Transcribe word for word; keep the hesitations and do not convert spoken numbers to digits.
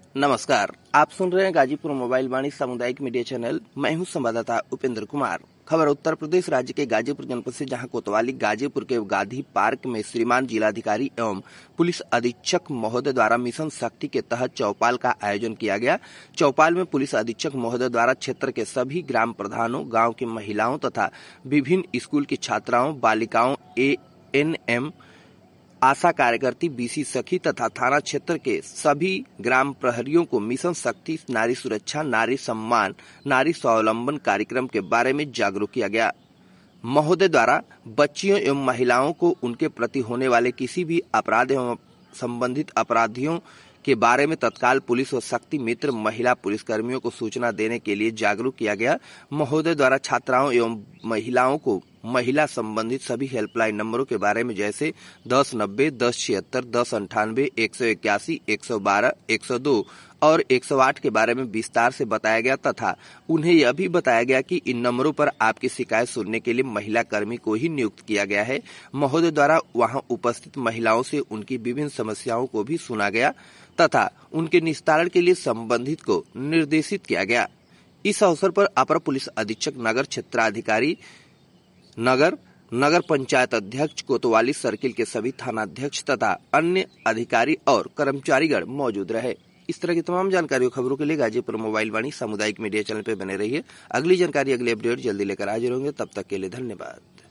नमस्कार, आप सुन रहे हैं गाजीपुर मोबाइल वाणी सामुदायिक मीडिया चैनल। मैं हूं संवाददाता उपेंद्र कुमार। खबर उत्तर प्रदेश राज्य के गाजीपुर जनपद से, जहां कोतवाली गाजीपुर के गांधी पार्क में श्रीमान जिलाधिकारी एवं पुलिस अधीक्षक महोदय द्वारा मिशन शक्ति के तहत चौपाल का आयोजन किया गया। चौपाल में पुलिस अधीक्षक महोदय द्वारा क्षेत्र के सभी ग्राम प्रधानों, गाँव की महिलाओं तथा विभिन्न स्कूल की छात्राओं, बालिकाओं, ए एन एम आशा कार्यकर्ती, बीसी सखी तथा थाना क्षेत्र के सभी ग्राम प्रहरियों को मिशन शक्ति, नारी सुरक्षा, नारी सम्मान, नारी स्वावलंबन कार्यक्रम के बारे में जागरूक किया गया। महोदय द्वारा बच्चियों एवं महिलाओं को उनके प्रति होने वाले किसी भी अपराध एवं संबंधित अपराधियों के बारे में तत्काल पुलिस व शक्ति मित्र महिला पुलिसकर्मियों को सूचना देने के लिए जागरूक किया गया। महोदय द्वारा छात्राओं एवं महिलाओं को महिला संबंधित सभी हेल्पलाइन नंबरों के बारे में, जैसे दस नब्बे, दस छिहत्तर, दस अंठानवे, एक सौ इक्यासी, एक सौ बारह, एक सौ दो और एक सौ आठ के बारे में विस्तार से बताया गया तथा उन्हें यह भी बताया गया कि इन नंबरों पर आपकी शिकायत सुनने के लिए महिला कर्मी को ही नियुक्त किया गया है। महोदय द्वारा वहां उपस्थित महिलाओं से उनकी विभिन्न समस्याओं को भी सुना गया तथा उनके निस्तारण के लिए संबंधित को निर्देशित किया गया। इस अवसर पर अपर पुलिस अधीक्षक नगर क्षेत्राधिकारी नगर, नगर पंचायत अध्यक्ष, कोतवाली सर्किल के सभी थानाध्यक्ष तथा अन्य अधिकारी और कर्मचारीगण मौजूद रहे। इस तरह की तमाम जानकारी और खबरों के लिए गाजीपुर मोबाइल वाणी सामुदायिक मीडिया चैनल पर बने रहिए। अगली जानकारी, अगले अपडेट जल्दी लेकर हाजिर होंगे। तब तक के लिए धन्यवाद।